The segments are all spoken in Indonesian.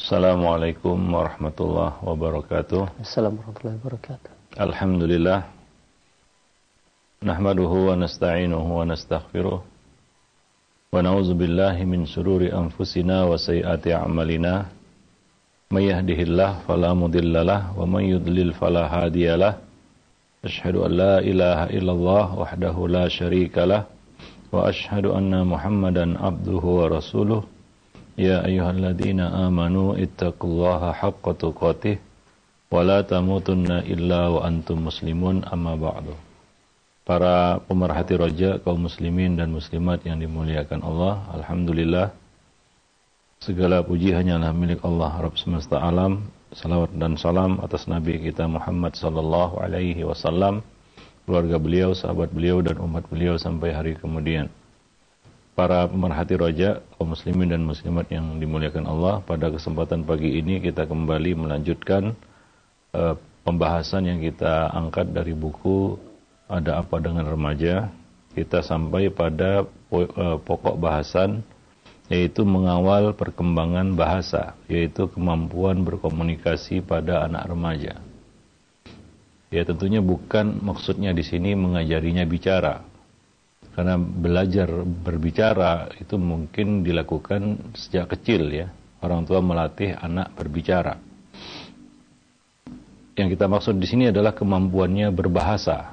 Assalamualaikum warahmatullahi wabarakatuh. Assalamualaikum warahmatullahi wabarakatuh. Alhamdulillah. Nahmaduhu wa nasta'inuhu wa nastaghfiruh. Wa na'udzu billahi min shururi anfusina wa sayyiati a'malina. May yahdihillahu fala mudhillalah wa may yudlil fala hadiyalah. Asyhadu an la ilaha illallah wahdahu la syarikalah wa asyhadu anna Muhammadan abduhu wa rasuluh. Ya ayyuhalladzina amanu ittaqullaha haqqa tuqatih wa la tamutunna illa wa antum muslimun, amma ba'du. Para pemerhati roja kaum muslimin dan muslimat yang dimuliakan Allah, alhamdulillah segala puji hanyalah milik Allah Rabb semesta alam. Salawat dan salam atas Nabi kita Muhammad sallallahu alaihi wasallam, keluarga beliau, sahabat beliau dan umat beliau sampai hari kemudian. Para pemerhati roja, kaum muslimin dan muslimat yang dimuliakan Allah, pada kesempatan pagi ini kita kembali melanjutkan pembahasan yang kita angkat dari buku Ada Apa Dengan Remaja. Kita sampai pada pokok bahasan, yaitu mengawal perkembangan bahasa, yaitu kemampuan berkomunikasi pada anak remaja. Ya, tentunya bukan maksudnya di sini mengajarinya bicara. Karena belajar berbicara itu mungkin dilakukan sejak kecil ya. Orang tua melatih anak berbicara. Yang kita maksud di sini adalah kemampuannya berbahasa.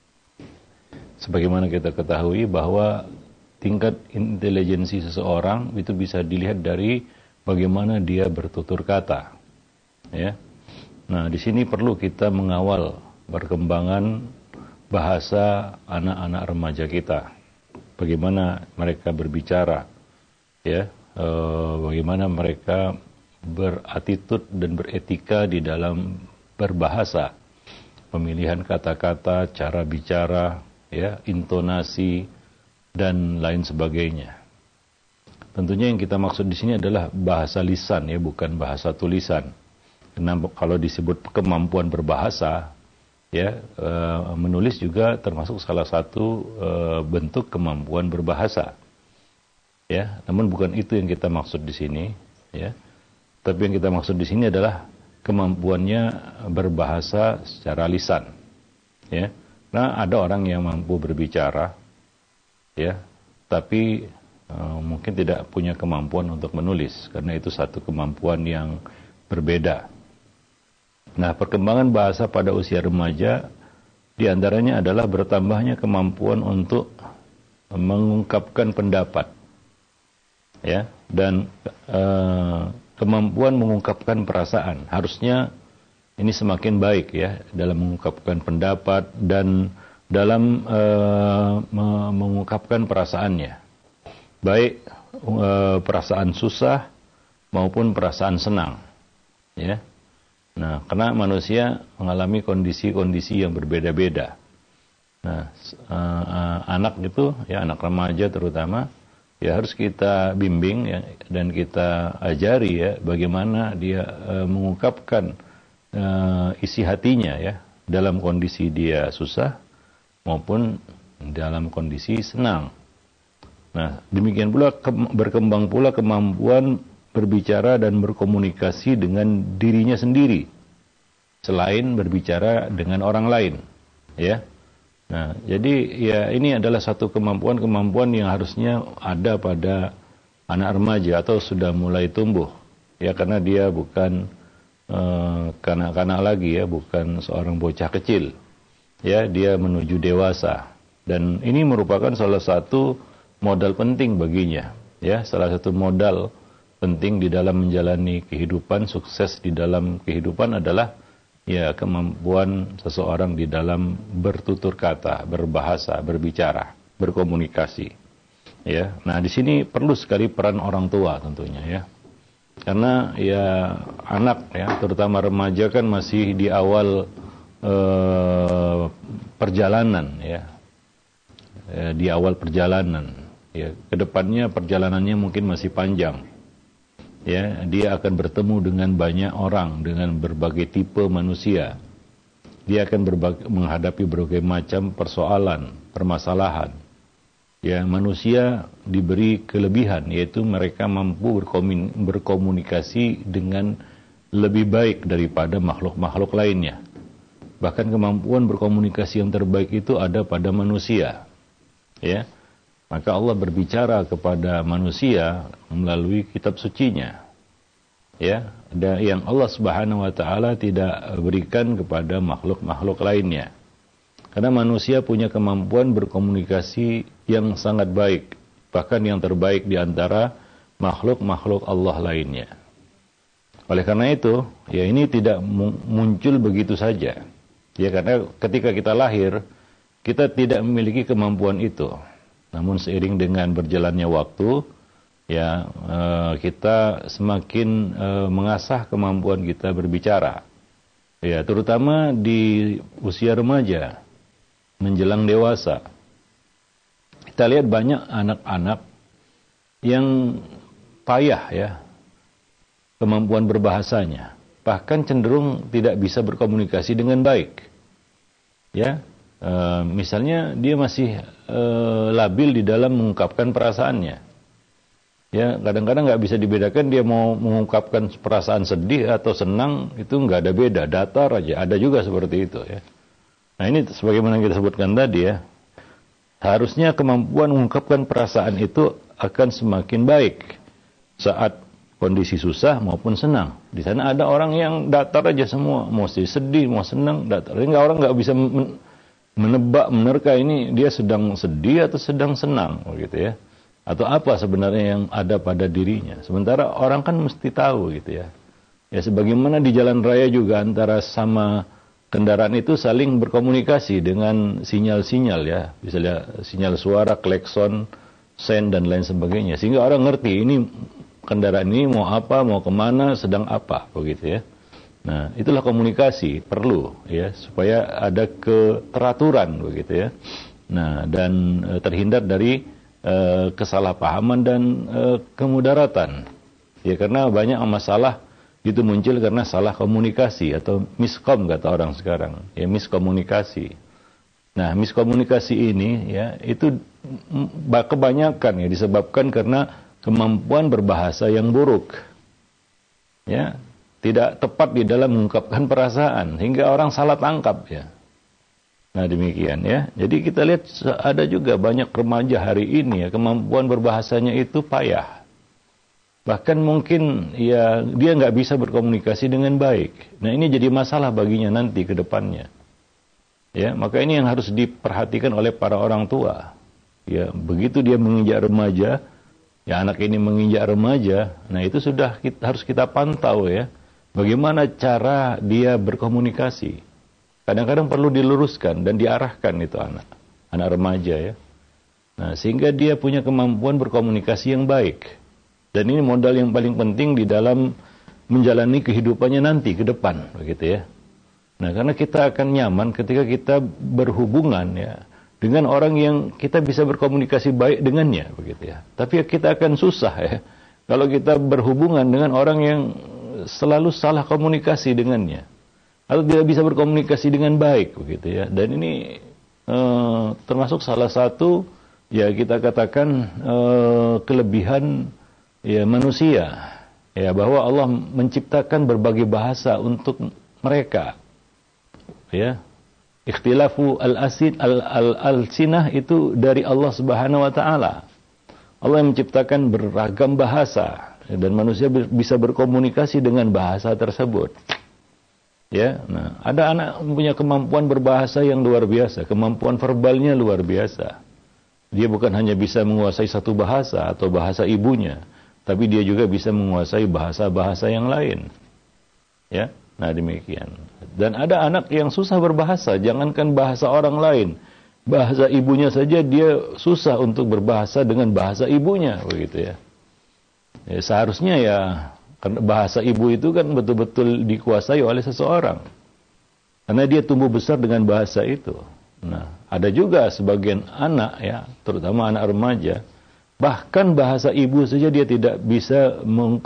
Sebagaimana kita ketahui bahwa tingkat intelijensi seseorang itu bisa dilihat dari bagaimana dia bertutur kata. Ya. Nah, di sini perlu kita mengawal perkembangan bahasa anak-anak remaja kita, bagaimana mereka berbicara, ya, bagaimana mereka berattitude dan beretika di dalam berbahasa, pemilihan kata-kata, cara bicara, ya, intonasi dan lain sebagainya. Tentunya yang kita maksud di sini adalah bahasa lisan, ya, bukan bahasa tulisan. Kenapa kalau disebut kemampuan berbahasa? Ya, menulis juga termasuk salah satu bentuk kemampuan berbahasa. Ya, namun bukan itu yang kita maksud di sini, ya. Tapi yang kita maksud di sini adalah kemampuannya berbahasa secara lisan. Ya. Nah, ada orang yang mampu berbicara, ya, tapi mungkin tidak punya kemampuan untuk menulis, karena itu satu kemampuan yang berbeda. Nah, perkembangan bahasa pada usia remaja diantaranya adalah bertambahnya kemampuan untuk mengungkapkan pendapat, ya, dan kemampuan mengungkapkan perasaan. Harusnya ini semakin baik, ya, dalam mengungkapkan pendapat dan dalam mengungkapkan perasaannya, baik perasaan susah maupun perasaan senang, ya. Nah, karena manusia mengalami kondisi-kondisi yang berbeda-beda. Nah, anak itu, ya, anak remaja terutama, ya harus kita bimbing, ya, dan kita ajari, ya, bagaimana dia mengungkapkan isi hatinya, ya, dalam kondisi dia susah maupun dalam kondisi senang. Nah, demikian pula berkembang pula kemampuan berbicara dan berkomunikasi dengan dirinya sendiri selain berbicara dengan orang lain, ya. Nah, jadi ya ini adalah satu kemampuan yang harusnya ada pada anak remaja atau sudah mulai tumbuh, ya, karena dia bukan kanak-kanak lagi, ya, bukan seorang bocah kecil, ya, dia menuju dewasa, dan ini merupakan salah satu modal penting baginya, ya, salah satu modal penting di dalam menjalani kehidupan. Sukses di dalam kehidupan adalah, ya, kemampuan seseorang di dalam bertutur kata, berbahasa, berbicara, berkomunikasi, ya. Nah, di sini perlu sekali peran orang tua tentunya, ya, karena, ya, anak, ya, terutama remaja kan masih di awal perjalanan, ya, di awal perjalanan, ya, kedepannya perjalanannya mungkin masih panjang. Ya, dia akan bertemu dengan banyak orang, dengan berbagai tipe manusia. Dia akan menghadapi berbagai macam persoalan, permasalahan. Ya, manusia diberi kelebihan, yaitu mereka mampu berkomunikasi dengan lebih baik daripada makhluk-makhluk lainnya. Bahkan kemampuan berkomunikasi yang terbaik itu ada pada manusia. Ya, maka Allah berbicara kepada manusia melalui kitab sucinya. Ya, ada yang Allah Subhanahu wa taala tidak berikan kepada makhluk-makhluk lainnya. Karena manusia punya kemampuan berkomunikasi yang sangat baik, bahkan yang terbaik di antara makhluk-makhluk Allah lainnya. Oleh karena itu, ya ini tidak muncul begitu saja. Ya, karena ketika kita lahir, kita tidak memiliki kemampuan itu. Namun seiring dengan berjalannya waktu, ya kita semakin mengasah kemampuan kita berbicara. Ya, terutama di usia remaja menjelang dewasa. Kita lihat banyak anak-anak yang payah ya kemampuan berbahasanya, bahkan cenderung tidak bisa berkomunikasi dengan baik. Ya, misalnya dia masih labil di dalam mengungkapkan perasaannya. Ya, kadang-kadang nggak bisa dibedakan dia mau mengungkapkan perasaan sedih atau senang, itu nggak ada beda, datar aja. Ada juga seperti itu ya. Nah, ini sebagaimana kita sebutkan tadi ya, harusnya kemampuan mengungkapkan perasaan itu akan semakin baik saat kondisi susah maupun senang. Di sana ada orang yang datar aja semua, mau sedih, mau senang, datar. Orang nggak bisa menebak, menerka ini dia sedang sedih atau sedang senang, begitu ya. Atau apa sebenarnya yang ada pada dirinya. Sementara orang kan mesti tahu gitu ya. Ya, sebagaimana di jalan raya juga antara sama kendaraan itu saling berkomunikasi dengan sinyal-sinyal ya, misalnya sinyal suara, klekson, sen dan lain sebagainya, sehingga orang ngerti ini kendaraan ini mau apa, mau kemana, sedang apa, begitu ya. Nah, itulah komunikasi perlu ya, supaya ada keteraturan begitu ya. Nah, dan terhindar dari kesalahpahaman dan kemudaratan. Ya, karena banyak masalah itu muncul karena salah komunikasi atau miskom kata orang sekarang, ya miskomunikasi. Nah, miskomunikasi ini ya itu kebanyakan ya disebabkan karena kemampuan berbahasa yang buruk. Ya, tidak tepat di dalam mengungkapkan perasaan hingga orang salah tangkap ya. Nah, demikian ya. Jadi kita lihat ada juga banyak remaja hari ini ya kemampuan berbahasanya itu payah. Bahkan mungkin ya dia nggak bisa berkomunikasi dengan baik. Nah, ini jadi masalah baginya nanti ke depannya. Ya, maka ini yang harus diperhatikan oleh para orang tua. Ya, begitu dia menginjak remaja, ya anak ini menginjak remaja, nah itu sudah harus kita pantau ya. Bagaimana cara dia berkomunikasi. Kadang-kadang perlu diluruskan dan diarahkan itu anak remaja ya. Nah, sehingga dia punya kemampuan berkomunikasi yang baik. Dan ini modal yang paling penting di dalam menjalani kehidupannya nanti ke depan, begitu ya. Nah, karena kita akan nyaman ketika kita berhubungan ya dengan orang yang kita bisa berkomunikasi baik dengannya, begitu ya. Tapi kita akan susah ya kalau kita berhubungan dengan orang yang selalu salah komunikasi dengannya atau tidak bisa berkomunikasi dengan baik, begitu ya. Dan ini termasuk salah satu ya kita katakan kelebihan ya manusia ya, bahwa Allah menciptakan berbagai bahasa untuk mereka ya. Ikhtilafu al-alsinah itu dari Allah Subhanahu wa taala. Allah yang menciptakan beragam bahasa ya, dan manusia bisa berkomunikasi dengan bahasa tersebut. Ya, nah, ada anak punya kemampuan berbahasa yang luar biasa, kemampuan verbalnya luar biasa. Dia bukan hanya bisa menguasai satu bahasa atau bahasa ibunya, tapi dia juga bisa menguasai bahasa-bahasa yang lain. Ya, nah demikian. Dan ada anak yang susah berbahasa, jangankan bahasa orang lain, bahasa ibunya saja dia susah untuk berbahasa dengan bahasa ibunya, begitu ya. Ya, seharusnya ya, karena bahasa ibu itu kan betul-betul dikuasai oleh seseorang, karena dia tumbuh besar dengan bahasa itu. Nah, ada juga sebagian anak ya, terutama anak remaja, bahkan bahasa ibu saja dia tidak bisa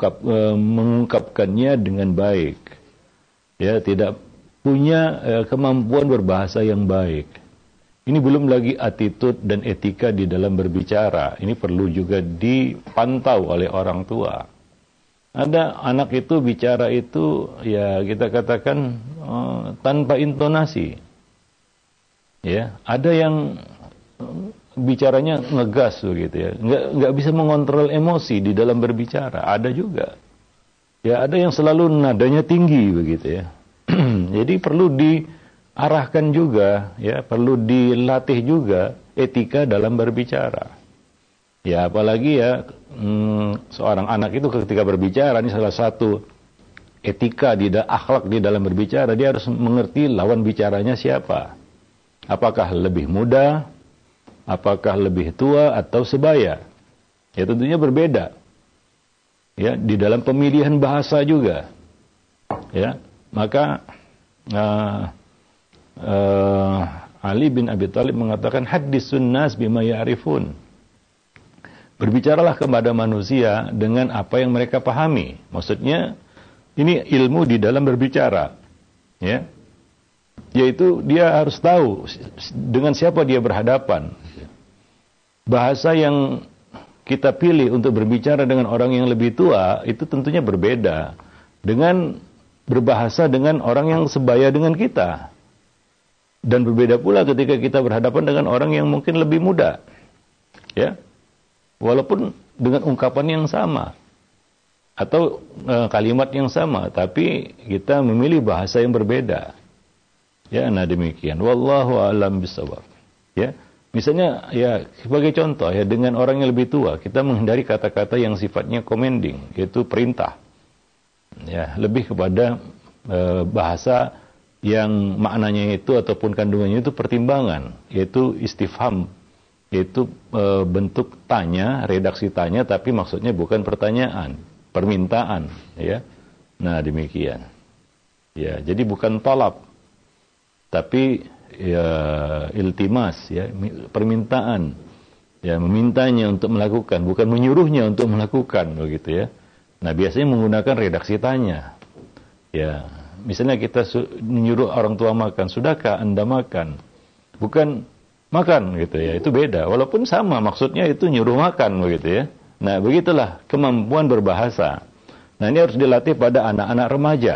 mengungkapkannya dengan baik. Ya, tidak punya kemampuan berbahasa yang baik. Ini belum lagi attitude dan etika di dalam berbicara. Ini perlu juga dipantau oleh orang tua. Ada anak itu bicara itu, ya kita katakan tanpa intonasi. Ya, ada yang bicaranya ngegas begitu ya, nggak bisa mengontrol emosi di dalam berbicara. Ada juga. Ya, ada yang selalu nadanya tinggi begitu ya. Jadi perlu diarahkan juga, ya, perlu dilatih juga etika dalam berbicara. Ya, apalagi ya seorang anak itu ketika berbicara, ini salah satu etika akhlak di dalam berbicara, dia harus mengerti lawan bicaranya siapa. Apakah lebih muda, apakah lebih tua atau sebaya. Ya tentunya berbeda. Ya, di dalam pemilihan bahasa juga. Ya, maka Ali bin Abi Thalib mengatakan haditsun nas bima ya'rifun. Berbicaralah kepada manusia dengan apa yang mereka pahami. Maksudnya ini ilmu di dalam berbicara. Ya. Yaitu dia harus tahu dengan siapa dia berhadapan. Bahasa yang kita pilih untuk berbicara dengan orang yang lebih tua itu tentunya berbeda dengan berbahasa dengan orang yang sebaya dengan kita. Dan berbeda pula ketika kita berhadapan dengan orang yang mungkin lebih muda. Ya. Walaupun dengan ungkapan yang sama atau kalimat yang sama, tapi kita memilih bahasa yang berbeda. Ya, nah demikian. Wallahu a'lam bishawab. Ya. Misalnya ya sebagai contoh ya, dengan orang yang lebih tua kita menghindari kata-kata yang sifatnya commanding, yaitu perintah. Ya, lebih kepada bahasa yang maknanya itu ataupun kandungannya itu pertimbangan, yaitu istifham, yaitu bentuk tanya, redaksi tanya, tapi maksudnya bukan pertanyaan, permintaan, ya. Nah demikian. Ya, jadi bukan talab, tapi ya iltimas, ya, permintaan, ya, memintanya untuk melakukan, bukan menyuruhnya untuk melakukan, begitu ya. Nah biasanya menggunakan redaksi tanya. Ya, misalnya kita menyuruh orang tua makan, sudahkah Anda makan? Bukan makan gitu ya, itu beda. Walaupun sama maksudnya itu nyuruh makan begitu ya. Nah begitulah kemampuan berbahasa. Nah ini harus dilatih pada anak-anak remaja.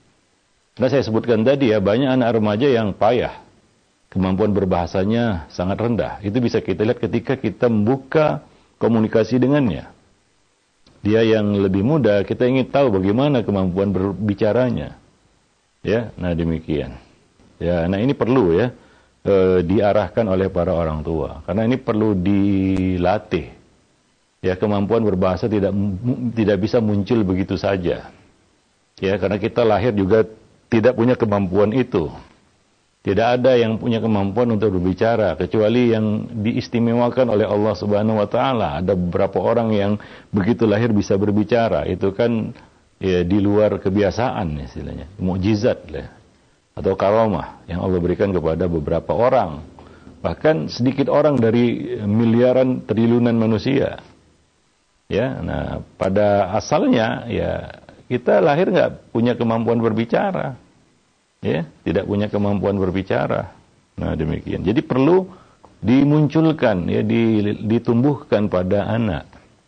Nah saya sebutkan tadi ya, banyak anak remaja yang payah, kemampuan berbahasanya sangat rendah. Itu bisa kita lihat ketika kita membuka komunikasi dengannya. Dia yang lebih muda, kita ingin tahu bagaimana kemampuan berbicaranya. Ya, nah demikian. Ya, nah ini perlu ya diarahkan oleh para orang tua, karena ini perlu dilatih. Ya, kemampuan berbahasa tidak bisa muncul begitu saja. Ya, karena kita lahir juga tidak punya kemampuan itu. Tidak ada yang punya kemampuan untuk berbicara kecuali yang diistimewakan oleh Allah Subhanahu wa taala. Ada beberapa orang yang begitu lahir bisa berbicara. Itu kan ya di luar kebiasaan istilahnya, mukjizat lah. Atau karamah yang Allah berikan kepada beberapa orang. Bahkan sedikit orang dari miliaran triliunan manusia. Ya, nah pada asalnya ya kita lahir nggak punya kemampuan berbicara. Ya, tidak punya kemampuan berbicara. Nah, demikian. Jadi perlu dimunculkan ya, ditumbuhkan pada anak.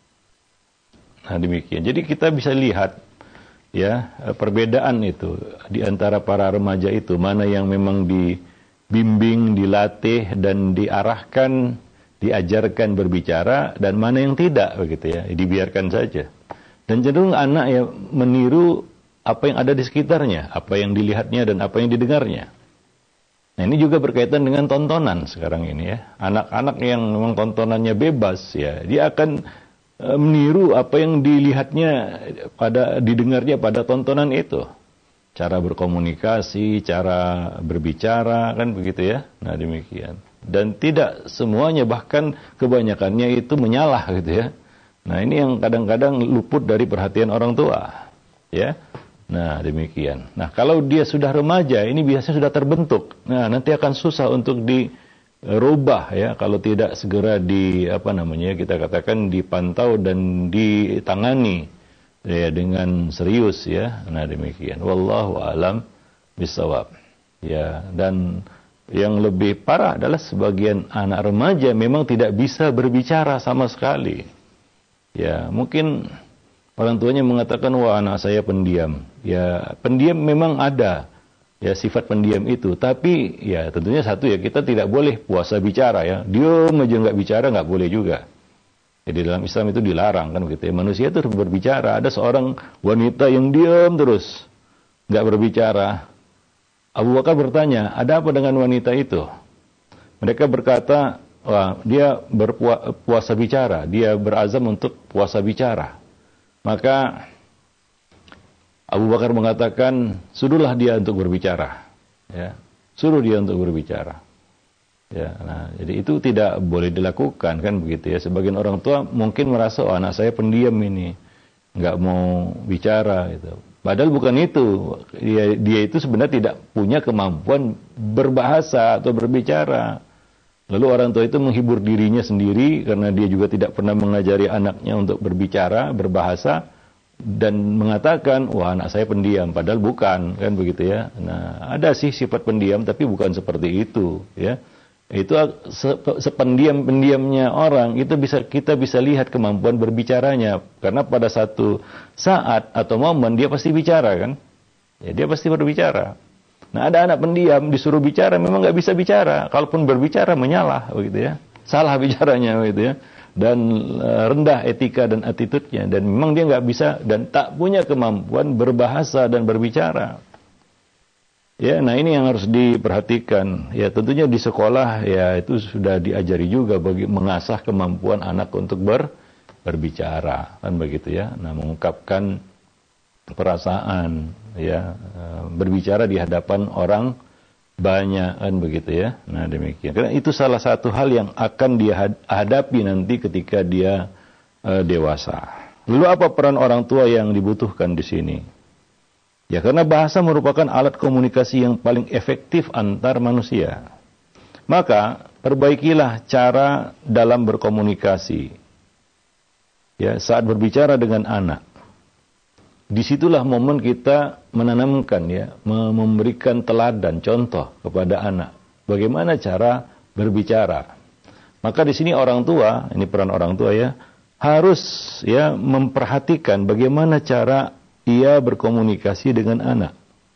Nah, demikian. Jadi kita bisa lihat ya perbedaan itu di antara para remaja itu, mana yang memang dibimbing, dilatih dan diarahkan, diajarkan berbicara, dan mana yang tidak begitu ya, dibiarkan saja. Dan cenderung anak ya meniru apa yang ada di sekitarnya, apa yang dilihatnya dan apa yang didengarnya. Nah, ini juga berkaitan dengan tontonan sekarang ini ya. Anak-anak yang memang tontonannya bebas ya, dia akan meniru apa yang dilihatnya didengarnya pada tontonan itu. Cara berkomunikasi, cara berbicara, kan begitu ya. Nah, demikian. Dan tidak semuanya, bahkan kebanyakannya itu menyalah gitu ya. Nah, ini yang kadang-kadang luput dari perhatian orang tua. Ya. Nah, demikian. Nah, kalau dia sudah remaja, ini biasanya sudah terbentuk. Nah, nanti akan susah untuk dirubah ya kalau tidak segera kita katakan dipantau dan ditangani ya dengan serius ya. Nah, demikian. Wallahu a'lam bishawab. Ya, dan yang lebih parah adalah sebagian anak remaja memang tidak bisa berbicara sama sekali. Ya, mungkin orang tuanya mengatakan, wah anak saya pendiam. Ya, pendiam memang ada, ya sifat pendiam itu. Tapi ya tentunya satu ya, kita tidak boleh puasa bicara ya. Diam aja nggak bicara nggak boleh juga. Jadi dalam Islam itu dilarang kan begitu ya. Manusia itu harus berbicara. Ada seorang wanita yang diam terus, nggak berbicara. Abu Bakar bertanya, ada apa dengan wanita itu? Mereka berkata, wah, dia berpuasa bicara. Dia berazam untuk puasa bicara. Maka Abu Bakar mengatakan, suruhlah dia untuk berbicara. Ya, suruh dia untuk berbicara. Ya, nah, jadi itu tidak boleh dilakukan kan begitu ya. Sebagian orang tua mungkin merasa, oh, anak saya pendiam ini, nggak mau bicara gitu. Padahal bukan itu. Dia itu sebenarnya tidak punya kemampuan berbahasa atau berbicara. Lalu orang tua itu menghibur dirinya sendiri karena dia juga tidak pernah mengajari anaknya untuk berbicara, berbahasa, dan mengatakan, wah anak saya pendiam. Padahal bukan, kan begitu ya. Nah, ada sih sifat pendiam, tapi bukan seperti itu, ya. Itu sependiam-pendiamnya orang itu kita bisa lihat kemampuan berbicaranya, karena pada satu saat atau momen dia pasti bicara kan, ya dia pasti berbicara. Nah ada anak pendiam disuruh bicara memang nggak bisa bicara, kalaupun berbicara menyalah begitu ya, salah bicaranya begitu ya, dan rendah etika dan attitude-nya, dan memang dia nggak bisa dan tak punya kemampuan berbahasa dan berbicara. Ya, nah ini yang harus diperhatikan. Ya, tentunya di sekolah ya itu sudah diajari juga bagi mengasah kemampuan anak untuk berbicara, kan begitu ya. Nah, mengungkapkan perasaan, ya, berbicara di hadapan orang banyak, kan begitu ya. Nah, demikian. Karena itu salah satu hal yang akan dia hadapi nanti ketika dia dewasa. Lalu apa peran orang tua yang dibutuhkan di sini? Ya, karena bahasa merupakan alat komunikasi yang paling efektif antar manusia. Maka, perbaikilah cara dalam berkomunikasi. Ya, saat berbicara dengan anak. Disitulah momen kita menanamkan ya, memberikan teladan, contoh kepada anak. Bagaimana cara berbicara. Maka di sini orang tua, ini peran orang tua ya, harus ya memperhatikan bagaimana cara ia berkomunikasi dengan anak.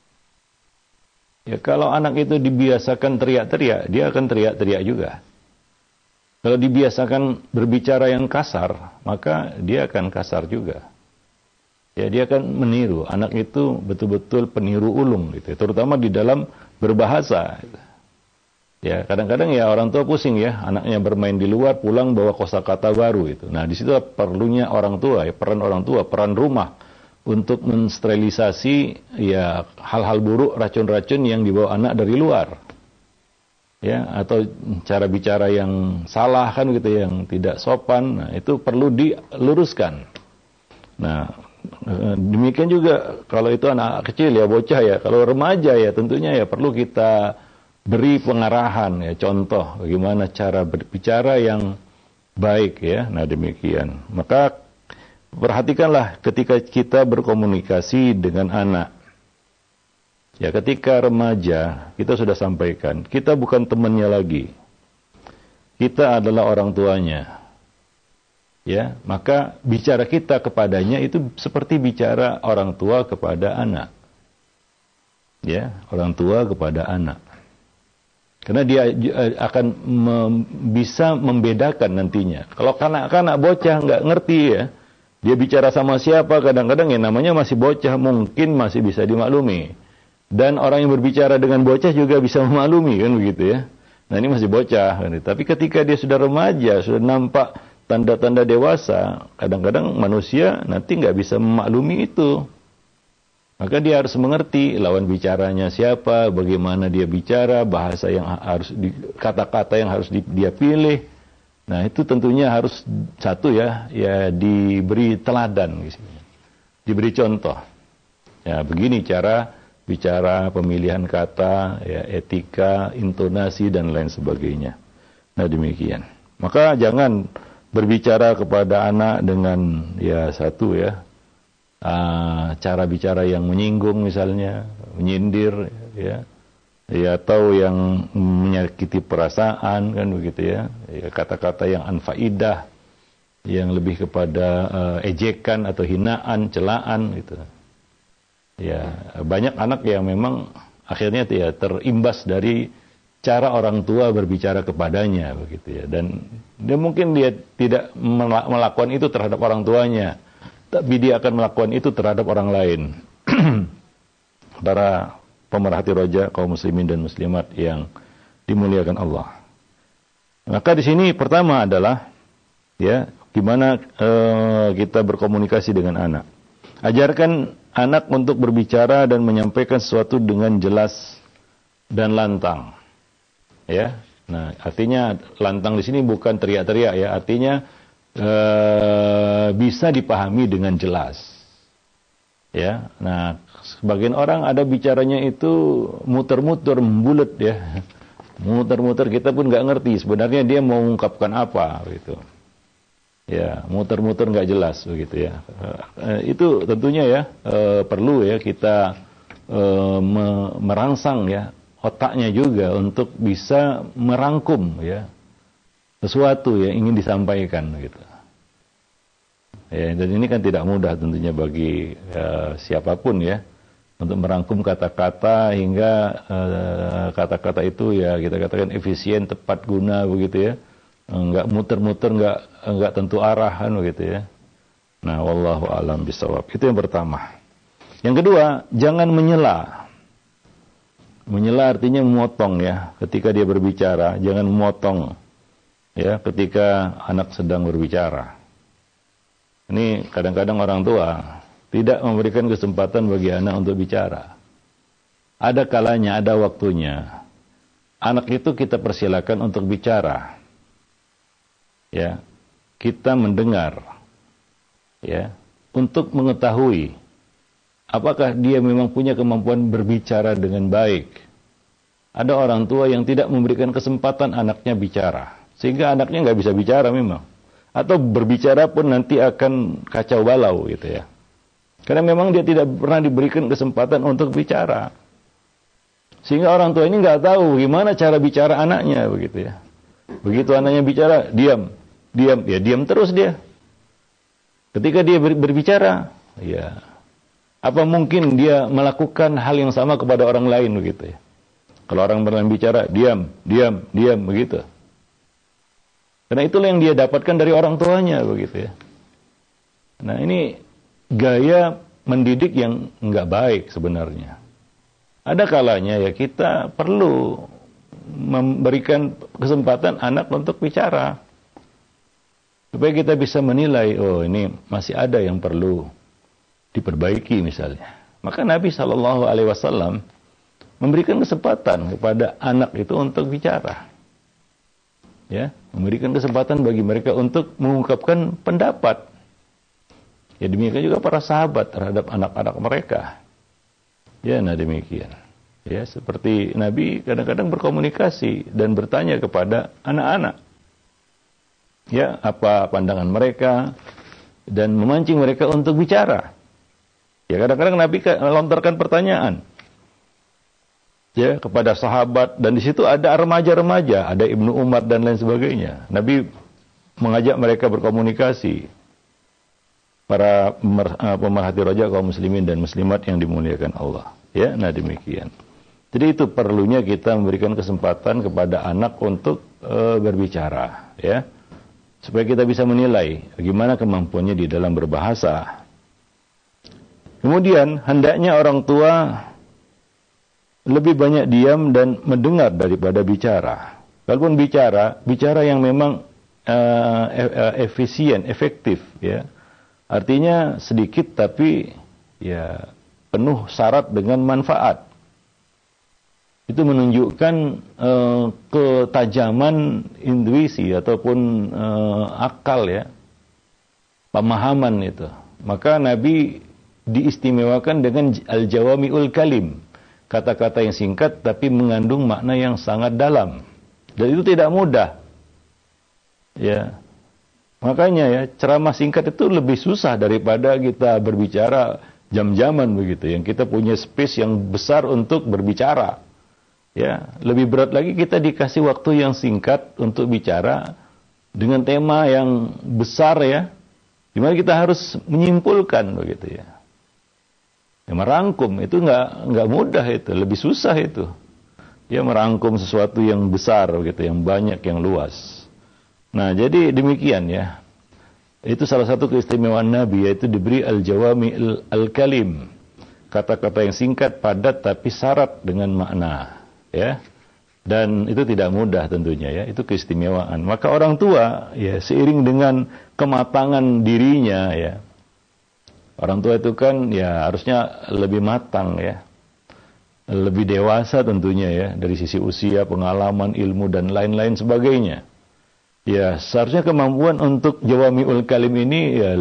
Ya, kalau anak itu dibiasakan teriak-teriak, dia akan teriak-teriak juga. Kalau dibiasakan berbicara yang kasar, maka dia akan kasar juga. Ya, dia akan meniru. Anak itu betul-betul peniru ulung, gitu. Terutama di dalam berbahasa. Ya, kadang-kadang ya orang tua pusing ya, anaknya bermain di luar, pulang bawa kosakata baru itu. Nah, di situ perlunya orang tua, ya, peran orang tua, peran rumah untuk mensterilisasi ya hal-hal buruk, racun-racun yang dibawa anak dari luar, ya, atau cara bicara yang salah kan gitu, yang tidak sopan. Nah, itu perlu diluruskan. Nah, demikian juga kalau itu anak kecil ya, bocah ya, kalau remaja ya tentunya ya perlu kita beri pengarahan ya, contoh bagaimana cara berbicara yang baik ya. Nah, demikian. Maka perhatikanlah ketika kita berkomunikasi dengan anak. Ya, ketika remaja, kita sudah sampaikan, kita bukan temannya lagi. Kita adalah orang tuanya. Ya, maka bicara kita kepadanya itu seperti bicara orang tua kepada anak. Ya, orang tua kepada anak. Karena dia akan bisa membedakan nantinya. Kalau kanak-kanak bocah nggak ngerti ya, dia bicara sama siapa, kadang-kadang ya namanya masih bocah, mungkin masih bisa dimaklumi. Dan orang yang berbicara dengan bocah juga bisa memaklumi, kan begitu ya. Nah, ini masih bocah. Kan. Tapi ketika dia sudah remaja, sudah nampak tanda-tanda dewasa, kadang-kadang manusia nanti nggak bisa memaklumi itu. Maka dia harus mengerti lawan bicaranya siapa, bagaimana dia bicara, bahasa yang harus, kata-kata yang harus dia pilih. Nah, itu tentunya harus satu ya diberi teladan, diberi contoh. Ya, begini cara bicara, pemilihan kata, ya, etika, intonasi dan lain sebagainya. Nah, demikian. Maka jangan berbicara kepada anak dengan ya satu ya cara bicara yang menyinggung misalnya, menyindir ya, ya, atau yang menyakiti perasaan, kan begitu ya, kata-kata yang anfaidah, yang lebih kepada ejekan atau hinaan, celaan gitu. Ya, banyak anak yang memang akhirnya ya terimbas dari cara orang tua berbicara kepadanya begitu ya, dan mungkin dia tidak melakukan itu terhadap orang tuanya, tapi dia akan melakukan itu terhadap orang lain. Para pemerhati roja kaum muslimin dan muslimat yang dimuliakan Allah. Maka di sini pertama adalah ya, gimana kita berkomunikasi dengan anak. Ajarkan anak untuk berbicara dan menyampaikan sesuatu dengan jelas dan lantang. Ya. Nah, artinya lantang di sini bukan teriak-teriak ya, artinya bisa dipahami dengan jelas. Ya. Nah, sebagian orang ada bicaranya itu muter-muter, membulet ya. Muter-muter, kita pun nggak ngerti sebenarnya dia mau mengungkapkan apa gitu. Ya, muter-muter nggak jelas begitu ya. Itu tentunya ya perlu ya kita merangsang ya otaknya juga untuk bisa merangkum ya sesuatu yang ingin disampaikan gitu. Ya, dan ini kan tidak mudah tentunya bagi siapapun ya untuk merangkum kata-kata hingga kata-kata itu ya kita katakan efisien, tepat guna begitu ya. Enggak muter-muter, enggak tentu arah kan begitu ya. Nah, wallahu a'lam bishawab. Itu yang pertama. Yang kedua, jangan menyela. Menyela artinya memotong ya. Ketika dia berbicara, jangan memotong ya ketika anak sedang berbicara. Ini kadang-kadang orang tua tidak memberikan kesempatan bagi anak untuk bicara. Ada kalanya, ada waktunya. Anak itu kita persilakan untuk bicara. Ya, kita mendengar, ya, untuk mengetahui apakah dia memang punya kemampuan berbicara dengan baik. Ada orang tua yang tidak memberikan kesempatan anaknya bicara, sehingga anaknya nggak bisa bicara memang, atau berbicara pun nanti akan kacau balau gitu ya. Karena memang dia tidak pernah diberikan kesempatan untuk bicara, sehingga orang tua ini nggak tahu gimana cara bicara anaknya begitu ya. Begitu anaknya bicara, diam, ya diam terus dia. Ketika dia berbicara, ya apa mungkin dia melakukan hal yang sama kepada orang lain begitu ya. Kalau orang lain bicara, diam begitu. Karena itulah yang dia dapatkan dari orang tuanya begitu ya. Nah, ini gaya mendidik yang enggak baik sebenarnya. Ada kalanya ya kita perlu memberikan kesempatan anak untuk bicara. Supaya kita bisa menilai, oh ini masih ada yang perlu diperbaiki misalnya. Maka Nabi SAW memberikan kesempatan kepada anak itu untuk bicara. Ya, memberikan kesempatan bagi mereka untuk mengungkapkan pendapat. Ya, demikian juga para sahabat terhadap anak-anak mereka. Ya, nah demikian. Ya, seperti Nabi kadang-kadang berkomunikasi dan bertanya kepada anak-anak. Ya, apa pandangan mereka dan memancing mereka untuk bicara. Ya, kadang-kadang Nabi melontarkan pertanyaan ya kepada sahabat, dan di situ ada remaja-remaja, ada Ibnu Umar dan lain sebagainya. Nabi mengajak mereka berkomunikasi. Para pemerhati roja kaum muslimin dan muslimat yang dimuliakan Allah. Ya, nah demikian. Jadi itu perlunya kita memberikan kesempatan kepada anak untuk berbicara, ya. Supaya kita bisa menilai bagaimana kemampuannya di dalam berbahasa. Kemudian hendaknya orang tua lebih banyak diam dan mendengar daripada bicara. Kalaupun bicara yang memang efisien, efektif, ya. Artinya sedikit tapi ya penuh syarat dengan manfaat. Itu menunjukkan ketajaman intuisi ataupun akal ya, pemahaman itu. Maka Nabi diistimewakan dengan al-jawami'ul kalim, kata-kata yang singkat tapi mengandung makna yang sangat dalam. Dan itu tidak mudah. Ya. Makanya ya, ceramah singkat itu lebih susah daripada kita berbicara jam-jaman begitu, yang kita punya space yang besar untuk berbicara. Ya, lebih berat lagi kita dikasih waktu yang singkat untuk bicara dengan tema yang besar ya, di mana kita harus menyimpulkan begitu ya. Ya, merangkum itu nggak mudah, itu lebih susah itu. Ya, merangkum sesuatu yang besar begitu, yang banyak, yang luas. Nah, jadi demikian ya. Itu salah satu keistimewaan Nabi, yaitu diberi al-jawami al-kalim. Kata-kata yang singkat, padat, tapi syarat dengan makna. Ya. Dan itu tidak mudah tentunya ya. Itu keistimewaan. Maka orang tua ya, seiring dengan kematangan dirinya ya. Orang tua itu kan ya harusnya lebih matang ya. Lebih dewasa tentunya ya, dari sisi usia, pengalaman, ilmu dan lain-lain sebagainya. Ya, seharusnya kemampuan untuk jawami'ul kalim ini ya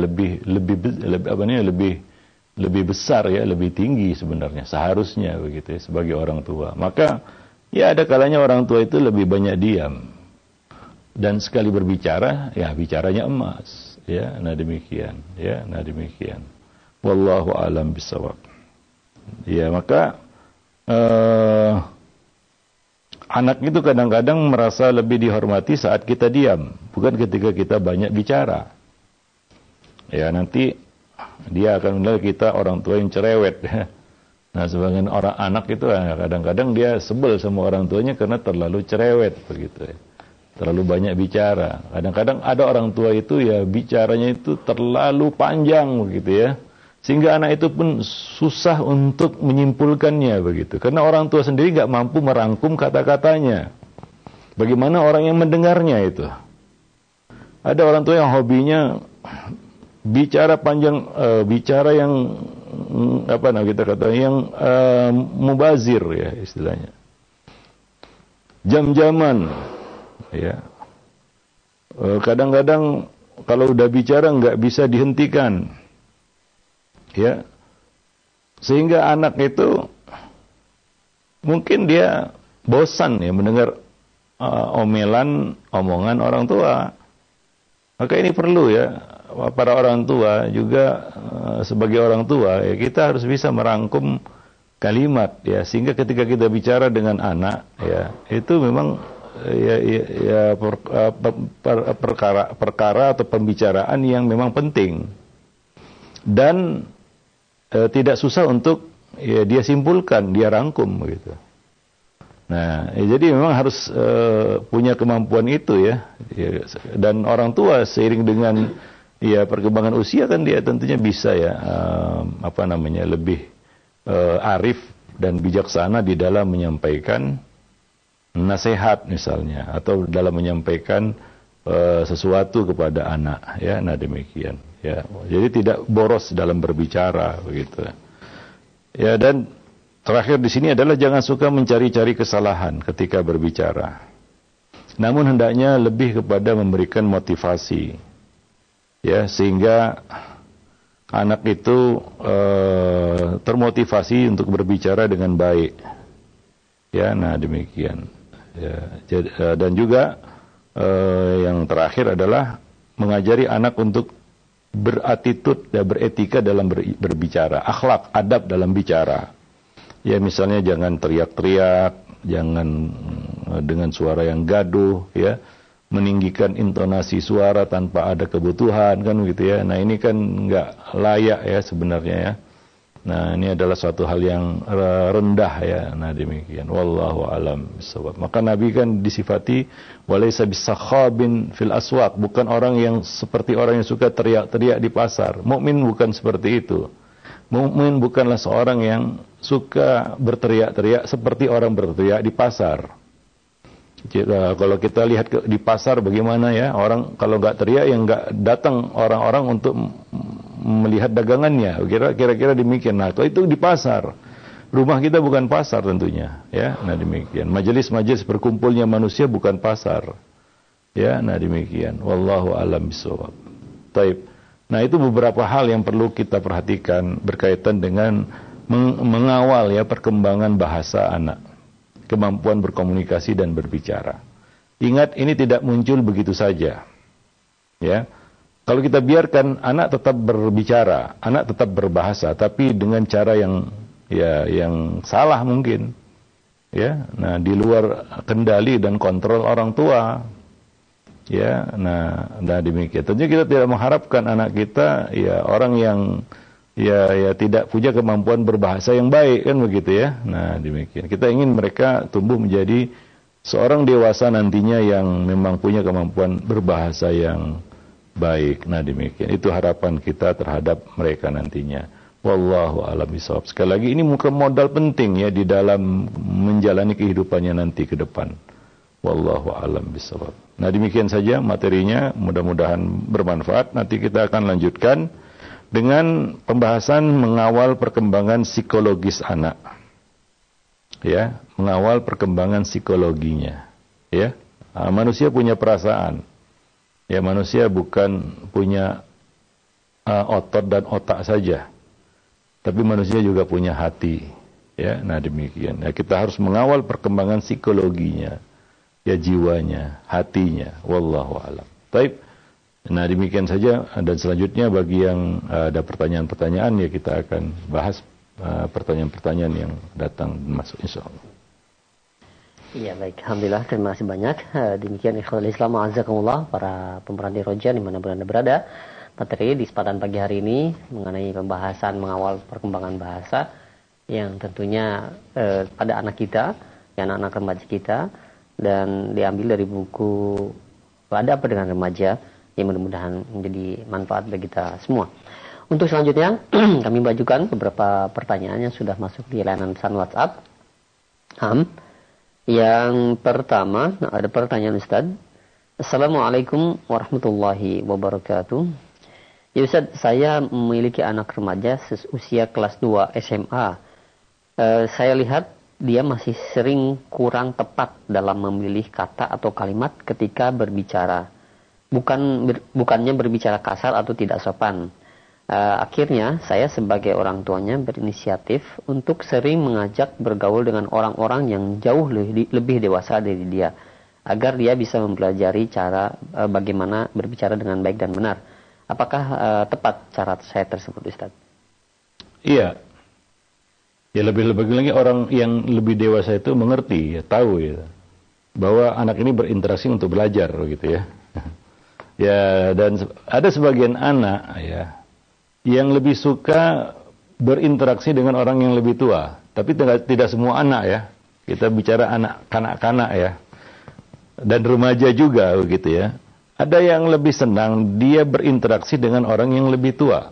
lebih besar ya, lebih tinggi sebenarnya seharusnya begitu ya, sebagai orang tua. Maka ya ada kalanya orang tua itu lebih banyak diam. Dan sekali berbicara, ya bicaranya emas, ya. Nah demikian, ya. Nah demikian. Wallahu a'lam bishawab. Ya, maka anak itu kadang-kadang merasa lebih dihormati saat kita diam, bukan ketika kita banyak bicara. Ya, nanti dia akan menilai kita orang tua yang cerewet. Nah, sebagian orang anak itu kadang-kadang dia sebel sama orang tuanya karena terlalu cerewet begitu ya. Terlalu banyak bicara. Kadang-kadang ada orang tua itu ya bicaranya itu terlalu panjang begitu ya. Sehingga anak itu pun susah untuk menyimpulkannya begitu. Karena orang tua sendiri nggak mampu merangkum kata-katanya. Bagaimana orang yang mendengarnya itu? Ada orang tua yang hobinya bicara panjang, bicara yang kita kata yang mubazir ya istilahnya. Jam-jaman, ya. Kadang-kadang kalau udah bicara nggak bisa dihentikan. Ya, sehingga anak itu mungkin dia bosan ya mendengar omongan orang tua. Maka ini perlu ya, para orang tua juga sebagai orang tua ya, kita harus bisa merangkum kalimat ya, sehingga ketika kita bicara dengan anak ya, itu memang perkara atau pembicaraan yang memang penting dan tidak susah untuk ya, dia simpulkan, dia rangkum gitu. Nah, ya, jadi memang harus punya kemampuan itu ya. Dan orang tua seiring dengan ya perkembangan usia kan dia tentunya bisa ya lebih arif dan bijaksana di dalam menyampaikan nasihat misalnya atau dalam menyampaikan sesuatu kepada anak ya. Nah demikian ya, jadi tidak boros dalam berbicara begitu ya. Dan terakhir di sini adalah jangan suka mencari-cari kesalahan ketika berbicara, namun hendaknya lebih kepada memberikan motivasi ya, sehingga anak itu termotivasi untuk berbicara dengan baik ya. Nah demikian ya. Dan juga yang terakhir adalah mengajari anak untuk berattitude dan beretika dalam berbicara, akhlak, adab dalam bicara. Ya misalnya jangan teriak-teriak, jangan dengan suara yang gaduh, ya, meninggikan intonasi suara tanpa ada kebutuhan kan gitu ya. Nah ini kan nggak layak ya sebenarnya ya. Nah ini adalah suatu hal yang rendah ya. Nah demikian. Wallahu alam bisawab. Maka Nabi kan disifati walaysa bisakhabin fil aswaq, bukan orang yang seperti orang yang suka teriak-teriak di pasar. Mukmin bukan seperti itu. Mukmin bukanlah seorang yang suka berteriak-teriak seperti orang berteriak di pasar. Kalau kita lihat di pasar bagaimana ya, orang kalau nggak teriak yang nggak datang orang-orang untuk melihat dagangannya, kira-kira demikian. Nah, itu di pasar. Rumah kita bukan pasar tentunya, ya. Nah, demikian. Majelis-majelis berkumpulnya manusia bukan pasar. Ya, nah demikian. Wallahu a'lam bishawab. Taib. Nah, itu beberapa hal yang perlu kita perhatikan berkaitan dengan mengawal ya perkembangan bahasa anak, kemampuan berkomunikasi dan berbicara. Ingat, ini tidak muncul begitu saja. Ya. Kalau kita biarkan anak tetap berbicara, anak tetap berbahasa, tapi dengan cara yang salah mungkin. ya. Nah, di luar kendali dan kontrol orang tua. Ya, nah demikian. Tentunya kita tidak mengharapkan anak kita ya orang yang ya tidak punya kemampuan berbahasa yang baik, kan begitu ya. Nah, demikian. Kita ingin mereka tumbuh menjadi seorang dewasa nantinya yang memang punya kemampuan berbahasa yang baik. Nah, demikian. Itu harapan kita terhadap mereka nantinya. Wallahu a'lam bishawab. Sekali lagi, ini modal penting ya di dalam menjalani kehidupannya nanti ke depan. Wallahu a'lam bishawab. Nah, demikian saja materinya, mudah-mudahan bermanfaat. Nanti kita akan lanjutkan dengan pembahasan mengawal perkembangan psikologis anak. Ya, mengawal perkembangan psikologinya. Ya, manusia punya perasaan. Ya, manusia bukan punya otot dan otak saja, tapi manusia juga punya hati. Ya, nah demikian. Nah, kita harus mengawal perkembangan psikologinya, ya jiwanya, hatinya. Wallahu a'lam. Baik. Nah, demikian saja, dan selanjutnya bagi yang ada pertanyaan-pertanyaan ya kita akan bahas pertanyaan-pertanyaan yang datang masuk insyaallah. Iya, baik. Alhamdulillah, terima kasih banyak. Demikian ikhwatul Islam a'azakumullah, para pemerhati roja di mana Anda berada. Materi di kesempatan pagi hari ini mengenai pembahasan mengawal perkembangan bahasa yang tentunya pada anak kita, ya anak-anak remaja kita, dan diambil dari buku Ada Apa Dengan Remaja, yang mudah-mudahan menjadi manfaat bagi kita semua. Untuk selanjutnya, kami bajukan beberapa pertanyaan yang sudah masuk di layanan pesan WhatsApp. Yang pertama, ada pertanyaan Ustaz. Assalamualaikum warahmatullahi wabarakatuh. Ya Ustaz, saya memiliki anak remaja usia kelas 2 SMA. Saya lihat dia masih sering kurang tepat dalam memilih kata atau kalimat ketika berbicara. Bukannya berbicara kasar atau tidak sopan. Akhirnya saya sebagai orang tuanya berinisiatif untuk sering mengajak bergaul dengan orang-orang yang jauh lebih dewasa dari dia, agar dia bisa mempelajari cara bagaimana berbicara dengan baik dan benar. Apakah tepat cara saya tersebut, Ustaz? Iya. Ya, lebih-lebih lagi orang yang lebih dewasa itu mengerti, ya, tahu ya, bahwa anak ini berinteraksi untuk belajar gitu ya. Ya, dan ada sebagian anak ya yang lebih suka berinteraksi dengan orang yang lebih tua. Tapi tidak semua anak ya. Kita bicara anak kanak-kanak ya. Dan remaja juga begitu ya. Ada yang lebih senang dia berinteraksi dengan orang yang lebih tua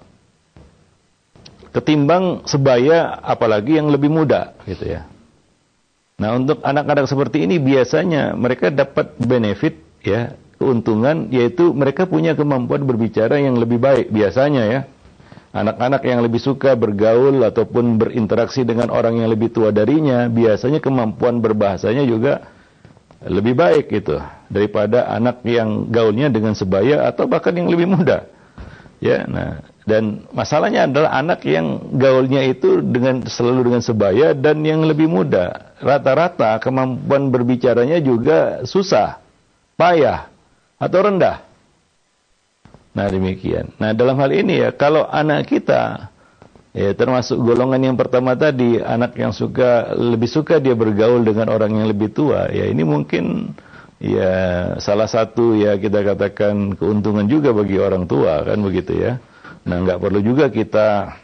ketimbang sebaya, apalagi yang lebih muda gitu ya. Nah, untuk anak-anak seperti ini biasanya mereka dapat benefit ya, keuntungan, yaitu mereka punya kemampuan berbicara yang lebih baik biasanya ya. Anak-anak yang lebih suka bergaul ataupun berinteraksi dengan orang yang lebih tua darinya, biasanya kemampuan berbahasanya juga lebih baik gitu daripada anak yang gaulnya dengan sebaya atau bahkan yang lebih muda. Ya, nah, dan masalahnya adalah anak yang gaulnya itu selalu dengan sebaya dan yang lebih muda. Rata-rata kemampuan berbicaranya juga susah, payah atau rendah. Nah, demikian. Nah, dalam hal ini ya, kalau anak kita ya termasuk golongan yang pertama tadi, anak yang lebih suka dia bergaul dengan orang yang lebih tua, ya ini mungkin ya salah satu ya kita katakan keuntungan juga bagi orang tua, kan begitu ya. Nah, nggak perlu juga kita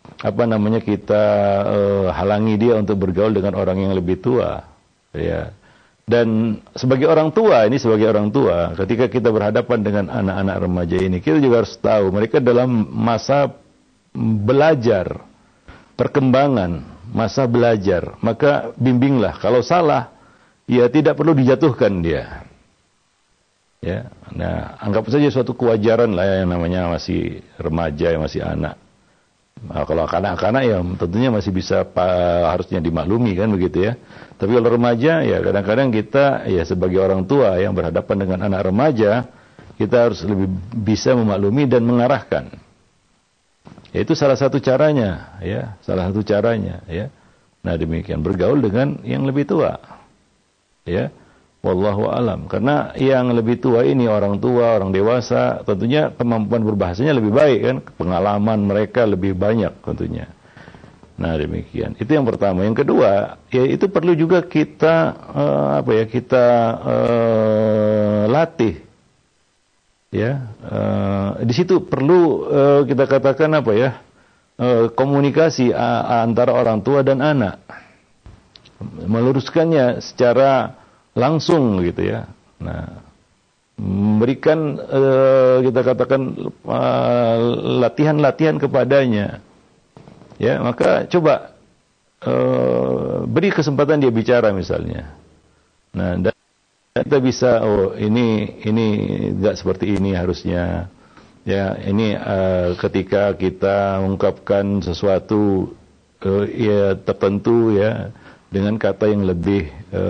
kita halangi dia untuk bergaul dengan orang yang lebih tua, ya. Dan sebagai orang tua, ketika kita berhadapan dengan anak-anak remaja ini, kita juga harus tahu mereka dalam masa belajar, perkembangan, masa belajar. Maka bimbinglah. Kalau salah, ya tidak perlu dijatuhkan dia. Ya, nah anggap saja suatu kewajaran lah yang namanya masih remaja, yang masih anak. Nah, kalau kanak-kanak ya tentunya masih bisa harusnya dimaklumi, kan begitu ya. Tapi kalau remaja ya kadang-kadang kita ya sebagai orang tua yang berhadapan dengan anak remaja, kita harus lebih bisa memaklumi dan mengarahkan. Ya, itu salah satu caranya ya, ya. Nah, demikian bergaul dengan yang lebih tua. Ya. Wallahu alam. Karena yang lebih tua ini orang tua, orang dewasa, tentunya kemampuan berbahasanya lebih baik kan, pengalaman mereka lebih banyak tentunya. Nah, demikian. Itu yang pertama. Yang kedua, ya itu perlu juga kita latih. Ya, di situ perlu kita katakan komunikasi antara orang tua dan anak. Meluruskannya secara langsung gitu ya. Nah, memberikan kita katakan latihan-latihan kepadanya. Ya, maka coba beri kesempatan dia bicara misalnya. Nah, dan kita bisa ini enggak seperti ini harusnya. Ya, ini ketika kita mengungkapkan sesuatu ya tertentu ya dengan kata yang lebih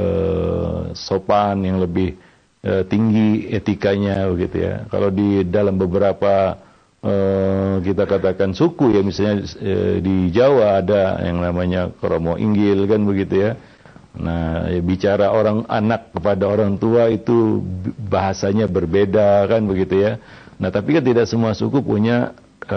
sopan, yang lebih tinggi etikanya begitu ya. Kalau di dalam beberapa kita katakan suku ya, misalnya di Jawa ada yang namanya kromo inggil kan begitu ya. Nah, ya, bicara orang anak kepada orang tua itu bahasanya berbeda kan begitu ya. Nah, tapi kan tidak semua suku punya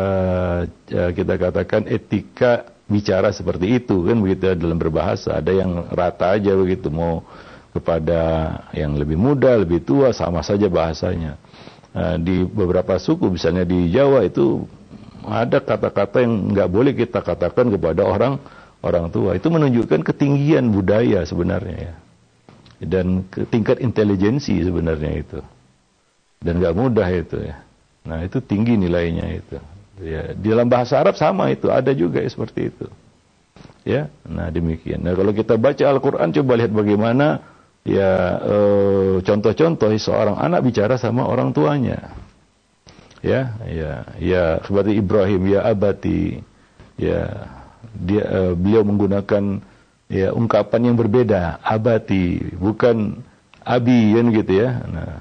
kita katakan etika bicara seperti itu kan begitu ya, dalam berbahasa. Ada yang rata aja begitu, mau kepada yang lebih muda, lebih tua sama saja bahasanya. Di beberapa suku, misalnya di Jawa itu ada kata-kata yang nggak boleh kita katakan kepada orang tua. Itu menunjukkan ketinggian budaya sebenarnya ya, dan tingkat intelijensi sebenarnya itu, dan nggak mudah itu ya. Nah, itu tinggi nilainya itu. Ya, di dalam bahasa Arab sama itu, ada juga ya, seperti itu. Ya, nah demikian. Nah, kalau kita baca Al-Quran, coba lihat bagaimana ya contoh-contoh seorang anak bicara sama orang tuanya. Ya seperti Ibrahim, ya abati. Ya, beliau menggunakan ya ungkapan yang berbeda, abati, bukan abi kan gitu ya. Nah,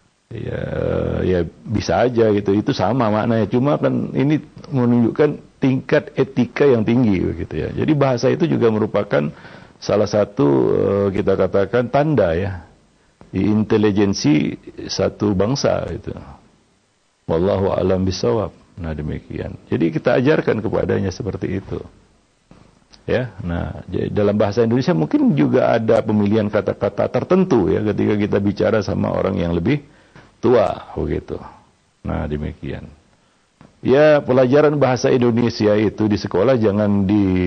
ya bisa aja gitu. Itu sama maknanya, cuma kan ini menunjukkan tingkat etika yang tinggi begitu ya. Jadi bahasa itu juga merupakan salah satu kita katakan tanda ya intelijensi satu bangsa itu. Wallahu a'lam bishawab. Nah, demikian. Jadi kita ajarkan kepadanya seperti itu. Ya, nah dalam bahasa Indonesia mungkin juga ada pemilihan kata-kata tertentu ya ketika kita bicara sama orang yang lebih tua begitu. Nah, demikian. Ya, pelajaran bahasa Indonesia itu di sekolah jangan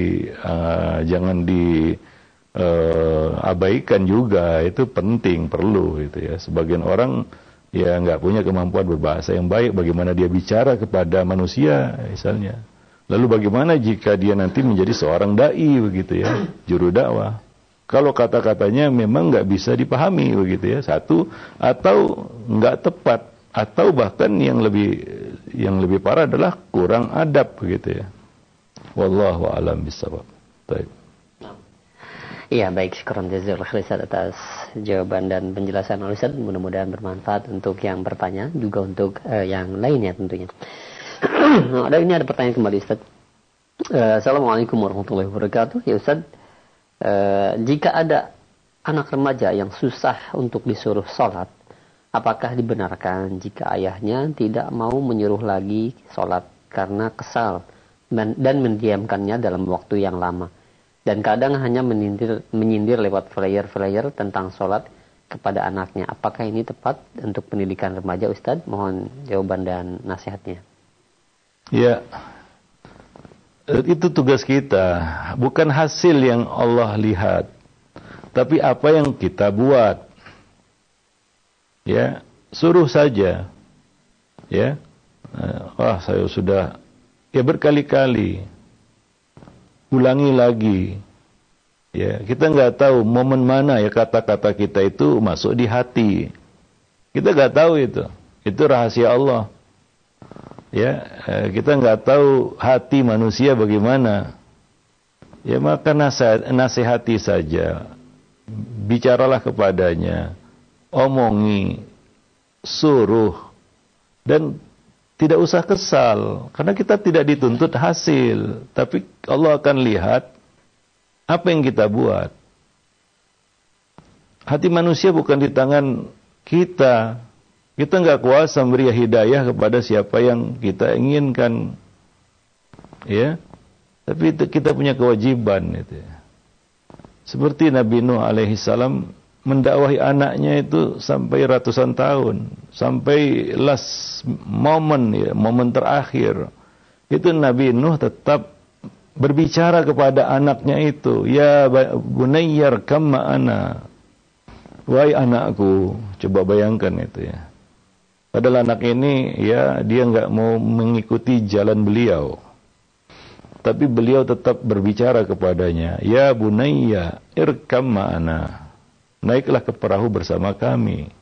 abaikan juga, itu penting, perlu gitu ya. Sebagian orang ya nggak punya kemampuan berbahasa yang baik, bagaimana dia bicara kepada manusia misalnya. Lalu bagaimana jika dia nanti menjadi seorang dai begitu ya, juru dakwah. Kalau kata-katanya memang nggak bisa dipahami begitu ya, satu, atau nggak tepat, atau bahkan yang lebih parah adalah kurang adab begitu ya. Wallahu a'lam bishawab. Baik. Iya, baik, syukran jazakallahu khairan atas jawaban dan penjelasan Ustaz. Mudah-mudahan bermanfaat untuk yang bertanya, juga untuk yang lainnya tentunya. Nah, ini ada pertanyaan kembali Ustaz. Assalamualaikum warahmatullahi wabarakatuh. Ya Ustaz, jika ada anak remaja yang susah untuk disuruh sholat, apakah dibenarkan jika ayahnya tidak mau menyuruh lagi sholat karena kesal dan mendiamkannya dalam waktu yang lama? Dan kadang hanya menyindir lewat flyer-flyer tentang sholat kepada anaknya. Apakah ini tepat untuk pendidikan remaja Ustadz? Mohon jawaban dan nasihatnya. Ya, itu tugas kita. Bukan hasil yang Allah lihat, tapi apa yang kita buat. Ya, suruh saja. Ya, saya sudah berkali-kali. Ulangi lagi. Ya, kita nggak tahu momen mana ya kata-kata kita itu masuk di hati. Kita nggak tahu itu. Itu rahasia Allah. Ya, kita nggak tahu hati manusia bagaimana. Ya, maka nasihati saja. Bicaralah kepadanya. Omongi, suruh, dan tidak usah kesal, karena kita tidak dituntut hasil, tapi Allah akan lihat apa yang kita buat. Hati manusia bukan di tangan kita. Kita nggak kuasa memberi hidayah kepada siapa yang kita inginkan. Ya, Tapi itu kita punya kewajiban itu ya. Seperti Nabi Nuh alaihi salam mendakwahi anaknya itu sampai ratusan tahun, sampai last moment ya, momen terakhir. Itu Nabi Nuh tetap berbicara kepada anaknya itu, ya bunayyar kam ma'ana. Wahai anakku, coba bayangkan itu ya. Padahal anak ini ya dia enggak mau mengikuti jalan beliau. Tapi beliau tetap berbicara kepadanya, ya bunayya irkam ma'ana. Naiklah ke perahu bersama kami.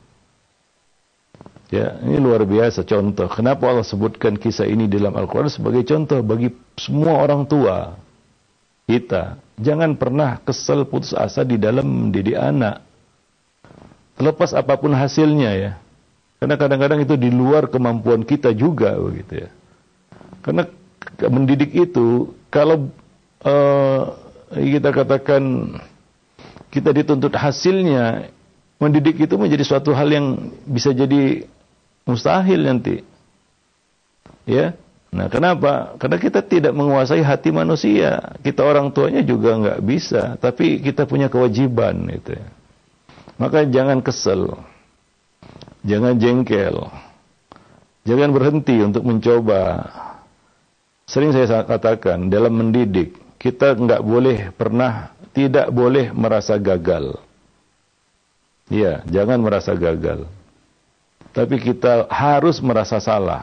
Ya, ini luar biasa contoh. Kenapa Allah sebutkan kisah ini dalam Al-Quran sebagai contoh bagi semua orang tua kita. Jangan pernah kesal putus asa di dalam mendidik anak. Terlepas apapun hasilnya ya. Karena kadang-kadang itu di luar kemampuan kita juga begitu ya. Karena mendidik itu kalau kita katakan kita dituntut hasilnya, mendidik itu menjadi suatu hal yang bisa jadi mustahil nanti. Ya. Nah, kenapa? Karena kita tidak menguasai hati manusia. Kita orang tuanya juga nggak bisa, tapi kita punya kewajiban itu ya. Maka jangan kesel. Jangan jengkel. Jangan berhenti untuk mencoba. Sering saya katakan, dalam mendidik, kita tidak boleh merasa gagal. Ya, jangan merasa gagal. Tapi kita harus merasa salah.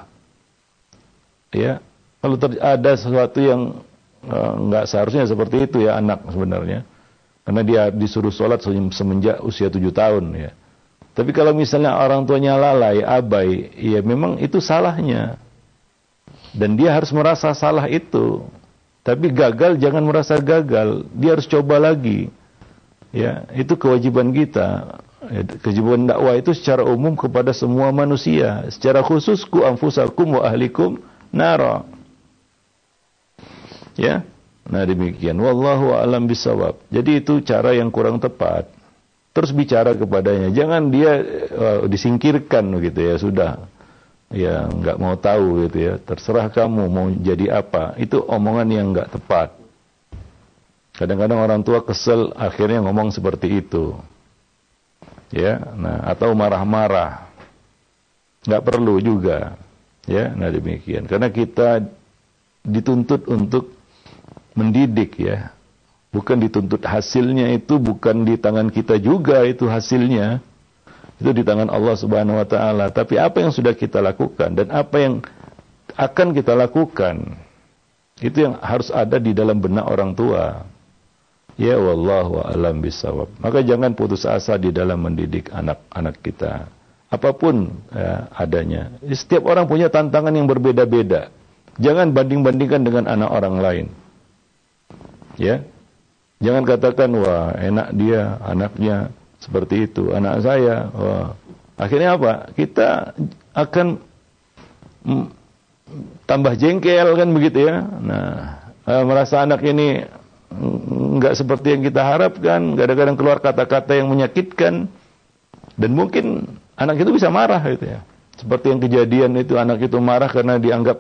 Ya, kalau ada sesuatu yang nggak seharusnya seperti itu ya anak sebenarnya. Karena dia disuruh sholat semenjak usia 7 tahun ya. Tapi kalau misalnya orang tuanya lalai, abai, ya memang itu salahnya. Dan dia harus merasa salah itu. Tapi gagal jangan merasa gagal. Dia harus coba lagi. Ya, itu kewajiban kita. Kewajiban dakwah itu secara umum kepada semua manusia. Secara khusus ku anfusakum wa ahlikum nara. Ya. Nah demikian. Wallahu a'lam bisawab. Jadi itu cara yang kurang tepat. Terus bicara kepadanya. Jangan dia disingkirkan gitu ya. Sudah. Ya nggak mau tahu gitu ya. Terserah kamu mau jadi apa. Itu omongan yang nggak tepat. Kadang-kadang orang tua kesel akhirnya ngomong seperti itu. Ya, nah atau marah-marah. Nggak perlu juga. Ya, nah demikian. Karena kita dituntut untuk mendidik ya. Bukan dituntut hasilnya itu bukan di tangan kita juga itu hasilnya. Itu di tangan Allah Subhanahu wa taala. Tapi apa yang sudah kita lakukan dan apa yang akan kita lakukan itu yang harus ada di dalam benak orang tua. Ya wallahu a'lam bisawab. Maka jangan putus asa di dalam mendidik anak-anak kita. Apapun ya, adanya. Setiap orang punya tantangan yang berbeda-beda. Jangan banding-bandingkan dengan anak orang lain. Ya. Jangan katakan wah enak dia, anaknya seperti itu, anak saya. Wah. Akhirnya apa? Kita akan tambah jengkel kan begitu ya. Nah, merasa anak ini enggak seperti yang kita harapkan, kadang-kadang keluar kata-kata yang menyakitkan dan mungkin anak itu bisa marah gitu ya. Seperti yang kejadian itu anak itu marah karena dianggap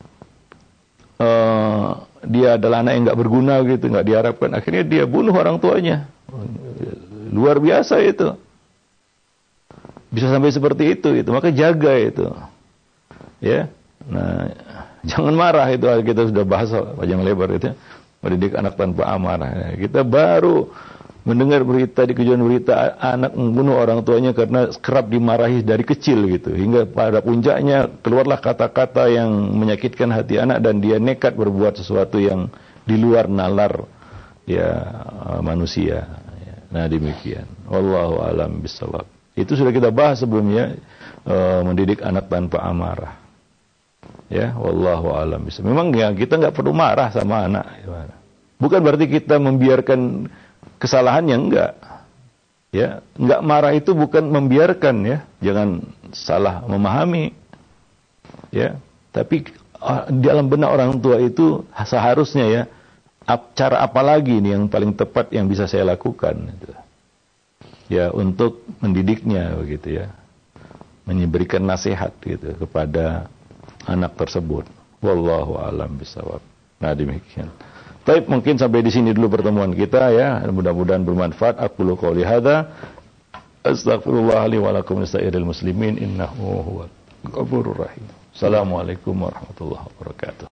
dia adalah anak yang nggak berguna gitu, nggak diharapkan. Akhirnya dia bunuh orang tuanya. Luar biasa itu. Bisa sampai seperti itu. Maka jaga itu. Ya. Nah, jangan marah itu. Kita sudah bahas panjang lebar itu. Mendidik anak tanpa amarah. Kita baru mendengar berita di kejuan berita anak membunuh orang tuanya karena kerap dimarahi dari kecil gitu. Hingga pada puncaknya keluarlah kata-kata yang menyakitkan hati anak dan dia nekat berbuat sesuatu yang di luar nalar ya manusia. Nah demikian. Wallahu a'lam bishawab. Itu sudah kita bahas sebelumnya mendidik anak tanpa amarah. Ya, wallahu a'lam bishawab. Memang ya kita nggak perlu marah sama anak. Bukan berarti kita membiarkan kesalahannya, enggak. Ya, enggak marah itu bukan membiarkan ya. Jangan salah memahami. Ya, tapi dalam benak orang tua itu seharusnya ya cara apa lagi nih yang paling tepat yang bisa saya lakukan gitu. Ya, untuk mendidiknya begitu ya. Memberikan nasihat gitu kepada anak tersebut. Wallahu a'lam bishawab. Nah, demikian. Baik, mungkin sampai di sini dulu pertemuan kita ya. Mudah-mudahan bermanfaat. Aqulu qouli hadza astaghfirullah li wa lakum lisairil muslimin innahu huwal ghafurur rahim. Assalamualaikum warahmatullahi wabarakatuh.